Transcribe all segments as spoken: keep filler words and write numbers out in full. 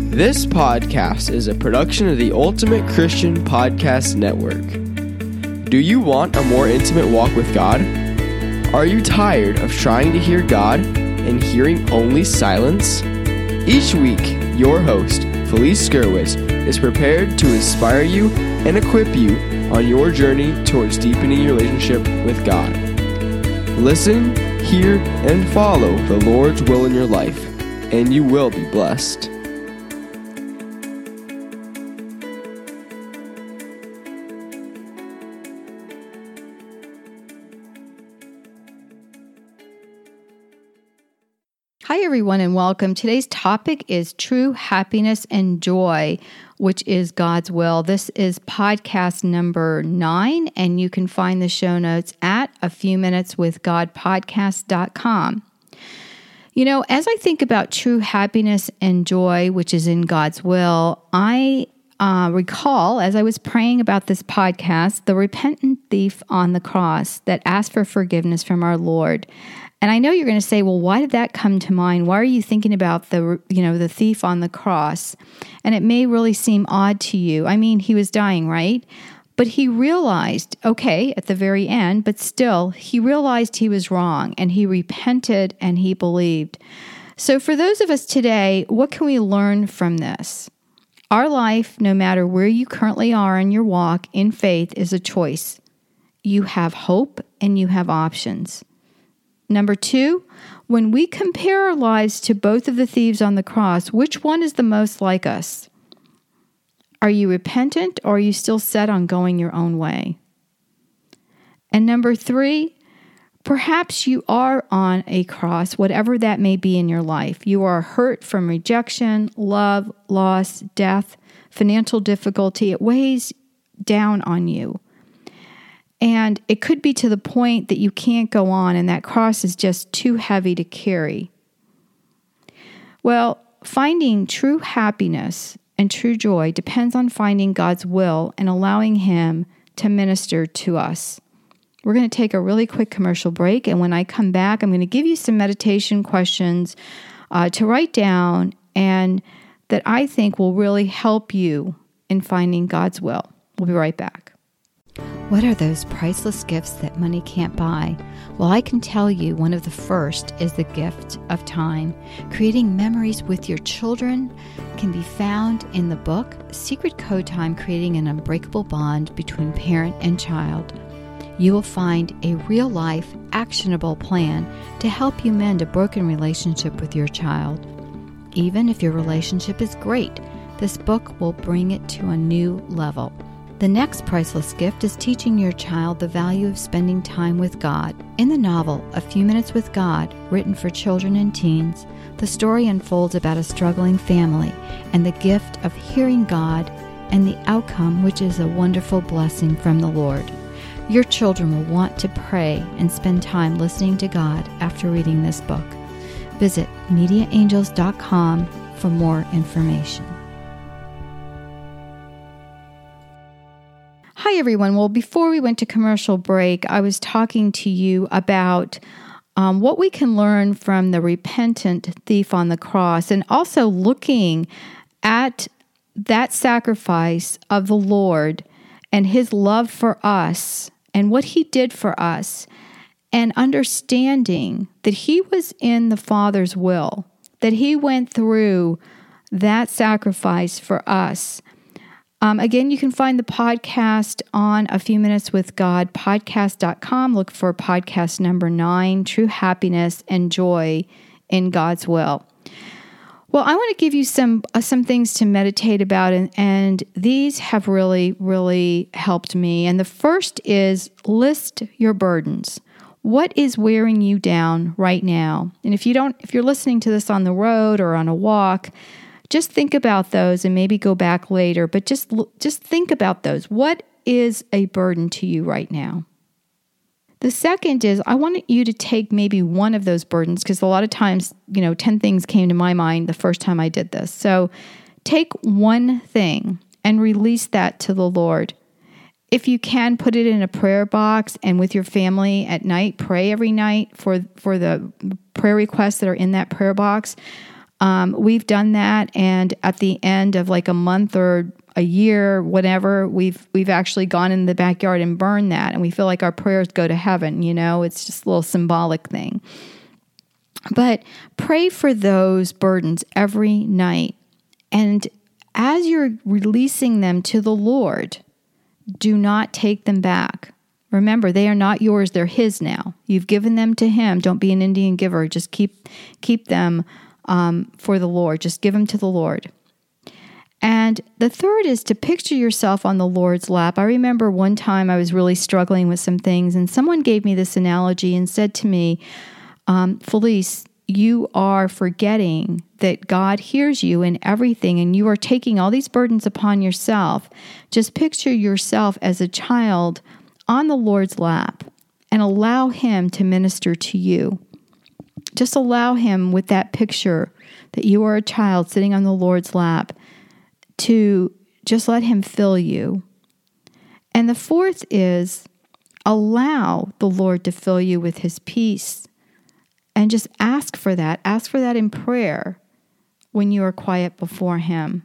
This podcast is a production of the Ultimate Christian Podcast Network. Do you want a more intimate walk with God? Are you tired of trying to hear God and hearing only silence? Each week, your host, Felice Skirwitz, is prepared to inspire you and equip you on your journey towards deepening your relationship with God. Listen, hear, and follow the Lord's will in your life, and you will be blessed. Hi, everyone, and welcome. Today's topic is true happiness and joy, which is God's will. This is podcast number nine, and you can find the show notes at a few minutes with god podcast dot com. You know, as I think about true happiness and joy, which is in God's will, I uh, recall, as I was praying about this podcast, the repentant thief on the cross that asked for forgiveness from our Lord. And I know you're going to say, well, why did that come to mind? Why are you thinking about the, you know, the thief on the cross? And it may really seem odd to you. I mean, he was dying, right? But he realized, okay, at the very end, but still, he realized he was wrong, and he repented and he believed. So for those of us today, what can we learn from this? Our life, no matter where you currently are in your walk in faith, is a choice. You have hope and you have options. Number two, when we compare our lives to both of the thieves on the cross, which one is the most like us? Are you repentant, or are you still set on going your own way? And number three, perhaps you are on a cross, whatever that may be in your life. You are hurt from rejection, love, loss, death, financial difficulty. It weighs down on you. And it could be to the point that you can't go on, and that cross is just too heavy to carry. Well, finding true happiness and true joy depends on finding God's will and allowing Him to minister to us. We're going to take a really quick commercial break, and when I come back, I'm going to give you some meditation questions uh, to write down and that I think will really help you in finding God's will. We'll be right back. What are those priceless gifts that money can't buy? Well, I can tell you one of the first is the gift of time. Creating memories with your children can be found in the book, Secret Code Time, Creating an Unbreakable Bond Between Parent and Child. You will find a real-life, actionable plan to help you mend a broken relationship with your child. Even if your relationship is great, this book will bring it to a new level. The next priceless gift is teaching your child the value of spending time with God. In the novel, A Few Minutes with God, written for children and teens, the story unfolds about a struggling family and the gift of hearing God and the outcome, which is a wonderful blessing from the Lord. Your children will want to pray and spend time listening to God after reading this book. Visit media angels dot com for more information. Hi, everyone. Well, before we went to commercial break, I was talking to you about um, what we can learn from the repentant thief on the cross, and also looking at that sacrifice of the Lord and His love for us and what He did for us, and understanding that He was in the Father's will, that He went through that sacrifice for us. Um, again, you can find the podcast on A Few Minutes with God podcast dot com. Look for podcast number nine, True Happiness and Joy in God's Will. Well, I want to give you some uh, some things to meditate about, and, and these have really, really helped me. And the first is list your burdens. What is wearing you down right now? And if you don't, if you're listening to this on the road or on a walk, just think about those and maybe go back later, but just just think about those. What is a burden to you right now? The second is, I want you to take maybe one of those burdens, because a lot of times, you know, ten things came to my mind the first time I did this. So take one thing and release that to the Lord. If you can, put it in a prayer box, and with your family at night, pray every night for, for the prayer requests that are in that prayer box. Um, we've done that, and at the end of like a month or a year, whatever, we've we've actually gone in the backyard and burned that, and we feel like our prayers go to heaven. You know, it's just a little symbolic thing. But pray for those burdens every night, and as you're releasing them to the Lord, do not take them back. Remember, they are not yours; they're His now. You've given them to Him. Don't be an Indian giver. Just keep keep them um, for the Lord. Just give them to the Lord. And the third is to picture yourself on the Lord's lap. I remember one time I was really struggling with some things, and someone gave me this analogy and said to me, um, Felice, you are forgetting that God hears you in everything, and you are taking all these burdens upon yourself. Just picture yourself as a child on the Lord's lap and allow Him to minister to you. Just allow Him, with that picture that you are a child sitting on the Lord's lap, to just let Him fill you. And the fourth is allow the Lord to fill you with His peace. And just ask for that. Ask for that in prayer when you are quiet before Him.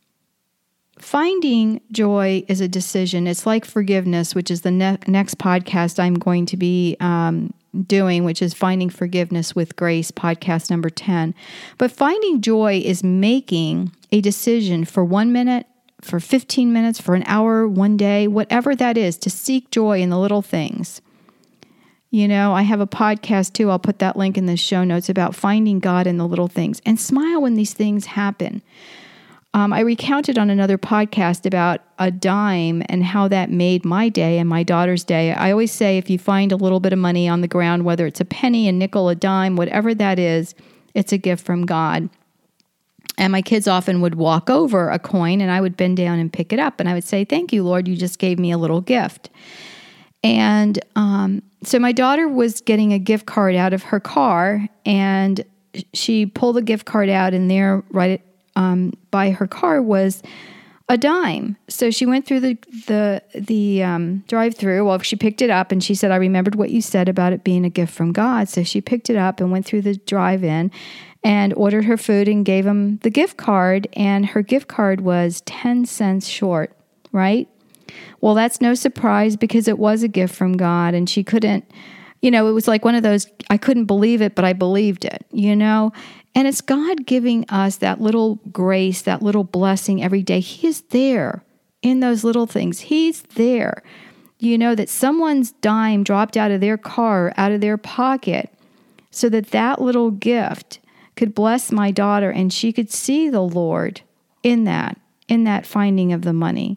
Finding joy is a decision. It's like forgiveness, which is the ne- next podcast I'm going to be um, doing, which is Finding Forgiveness with Grace, podcast number ten. But finding joy is making a decision for one minute, for fifteen minutes, for an hour, one day, whatever that is, to seek joy in the little things. You know, I have a podcast too. I'll put that link in the show notes about finding God in the little things, and smile when these things happen. Um, I recounted on another podcast about a dime and how that made my day and my daughter's day. I always say if you find a little bit of money on the ground, whether it's a penny, a nickel, a dime, whatever that is, it's a gift from God. And my kids often would walk over a coin, and I would bend down and pick it up. And I would say, thank you, Lord, you just gave me a little gift. And um, so my daughter was getting a gift card out of her car, and she pulled the gift card out, and there, right um, by her car, was a dime. So she went through the the the um, drive-through. Well, she picked it up, and she said, "I remembered what you said about it being a gift from God." So she picked it up and went through the drive-in, and ordered her food and gave him the gift card. And her gift card was ten cents short, right? Well, that's no surprise because it was a gift from God, and she couldn't, you know, it was like one of those, I couldn't believe it, but I believed it, you know? And it's God giving us that little grace, that little blessing every day. He is there in those little things. He's there. You know, that someone's dime dropped out of their car, out of their pocket, so that that little gift could bless my daughter, and she could see the Lord in that, in that finding of the money.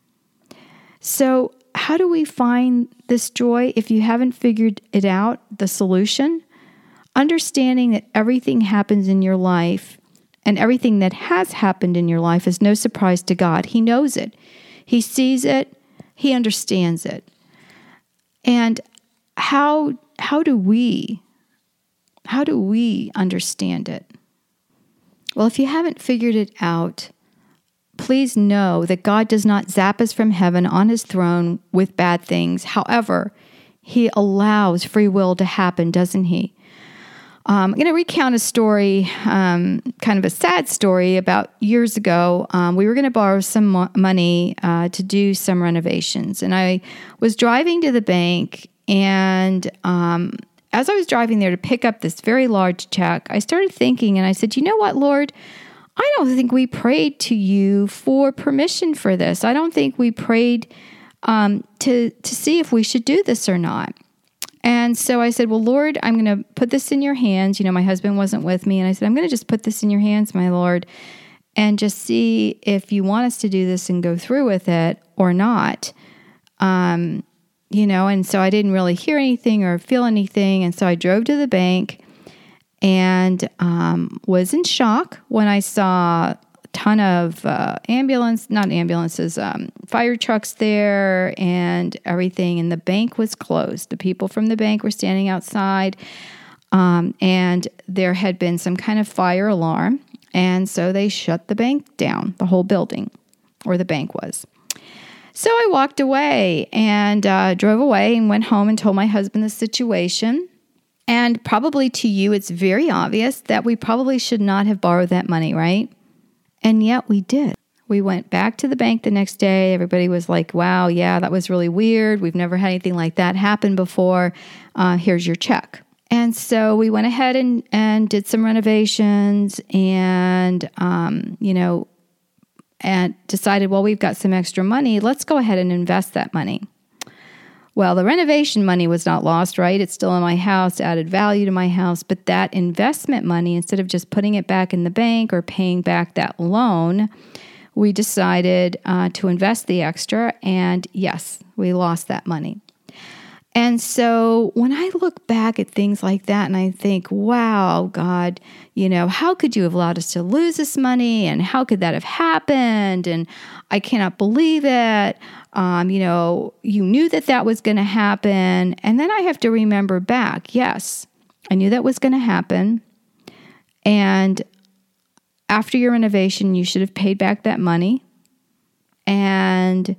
So how do we find this joy if you haven't figured it out, the solution? Understanding that everything happens in your life, and everything that has happened in your life is no surprise to God. He knows it. He sees it. He understands it. And how how do we how do we understand it? Well, if you haven't figured it out, please know that God does not zap us from heaven on His throne with bad things. However, He allows free will to happen, doesn't He? Um, I'm going to recount a story, um, kind of a sad story. About years ago, um, we were going to borrow some mo- money uh, to do some renovations. And I was driving to the bank, and um, as I was driving there to pick up this very large check, I started thinking, and I said, you know what, Lord? I don't think we prayed to you for permission for this. I don't think we prayed um, to to see if we should do this or not. And so I said, well, Lord, I'm going to put this in your hands. You know, my husband wasn't with me. And I said, I'm going to just put this in your hands, my Lord, and just see if you want us to do this and go through with it or not. Um, you know, and so I didn't really hear anything or feel anything. And so I drove to the bank, and um, was in shock when I saw a ton of uh, ambulance, not ambulances, um, fire trucks there and everything. And the bank was closed. The people from the bank were standing outside, um, and there had been some kind of fire alarm. And so they shut the bank down, the whole building, or the bank was. So I walked away and uh, drove away and went home and told my husband the situation. And probably to you, it's very obvious that we probably should not have borrowed that money, right? And yet we did. We went back to the bank the next day. Everybody was like, wow, yeah, that was really weird. We've never had anything like that happen before. Uh, here's your check. And so we went ahead and, and did some renovations and, um, you know, and decided, well, we've got some extra money. Let's go ahead and invest that money. Well, the renovation money was not lost, right? It's still in my house, added value to my house. But that investment money, instead of just putting it back in the bank or paying back that loan, we decided uh, to invest the extra. And yes, we lost that money. And so when I look back at things like that and I think, wow, God, you know, how could you have allowed us to lose this money? And how could that have happened? And I cannot believe it. Um, you know, you knew that that was going to happen. And then I have to remember back, yes, I knew that was going to happen. And after your renovation, you should have paid back that money and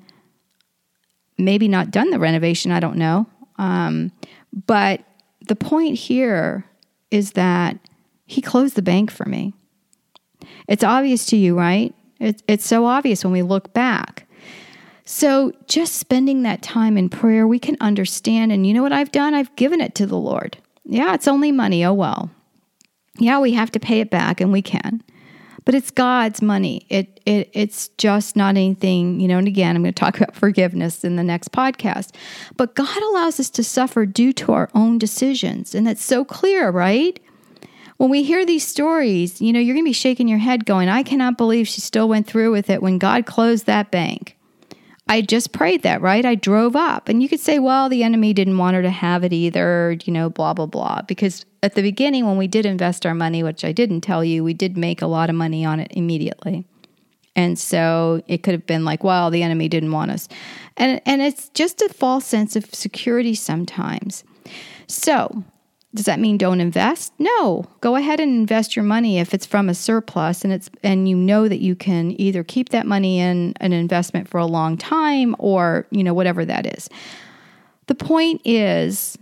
maybe not done the renovation. I don't know. Um, but the point here is that he closed the bank for me. It's obvious to you, right? It's, it's so obvious when we look back. So just spending that time in prayer, we can understand. And you know what I've done? I've given it to the Lord. Yeah, it's only money. Oh, well. Yeah, we have to pay it back, and we can. But it's God's money. It it it's just not anything, you know, and again, I'm going to talk about forgiveness in the next podcast. But God allows us to suffer due to our own decisions. And that's so clear, right? When we hear these stories, you know, you're going to be shaking your head going, I cannot believe she still went through with it when God closed that bank. I just prayed that, right? I drove up. And you could say, well, the enemy didn't want her to have it either, you know, blah, blah, blah. Because at the beginning, when we did invest our money, which I didn't tell you, we did make a lot of money on it immediately. And so it could have been like, well, the enemy didn't want us. And, and it's just a false sense of security sometimes. So does that mean don't invest? No. Go ahead and invest your money if it's from a surplus and it's and you know that you can either keep that money in an investment for a long time or, you know, whatever that is. The point is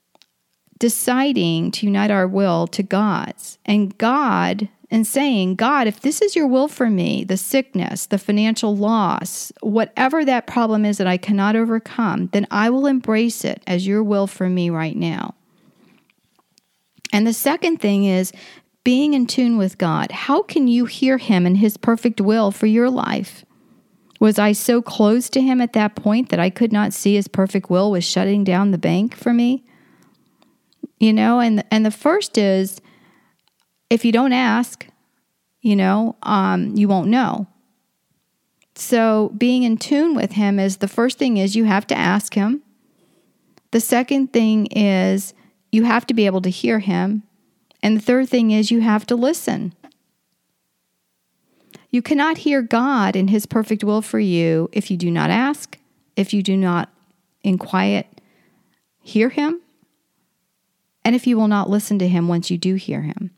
deciding to unite our will to God's and God and saying, God, if this is your will for me, the sickness, the financial loss, whatever that problem is that I cannot overcome, then I will embrace it as your will for me right now. And the second thing is being in tune with God. How can you hear him and his perfect will for your life? Was I so close to him at that point that I could not see his perfect will was shutting down the bank for me? You know, and, and the first is, if you don't ask, you know, um, you won't know. So being in tune with him is the first thing is you have to ask him. The second thing is you have to be able to hear him. And the third thing is you have to listen. You cannot hear God in his perfect will for you if you do not ask, if you do not in quiet hear him, and if you will not listen to him once you do hear him.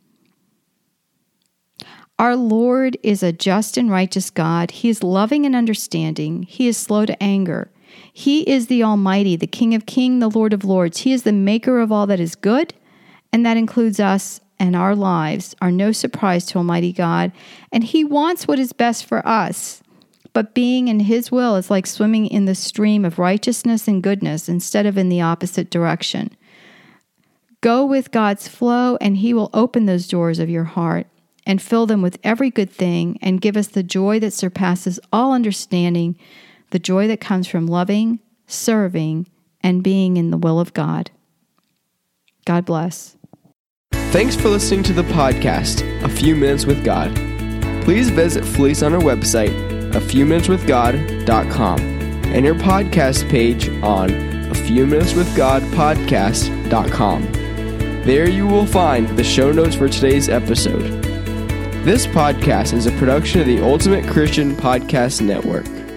Our Lord is a just and righteous God. He is loving and understanding. He is slow to anger. He is the Almighty, the King of Kings, the Lord of Lords. He is the maker of all that is good, and that includes us, and our lives are no surprise to Almighty God. And he wants what is best for us. But being in his will is like swimming in the stream of righteousness and goodness instead of in the opposite direction. Go with God's flow, and he will open those doors of your heart and fill them with every good thing and give us the joy that surpasses all understanding, the joy that comes from loving, serving, and being in the will of God. God bless. Thanks for listening to the podcast, A Few Minutes with God. Please visit Felice on our website, a few minutes with god dot com, and your podcast page on a few minutes with god podcast dot com. There you will find the show notes for today's episode. This podcast is a production of the Ultimate Christian Podcast Network.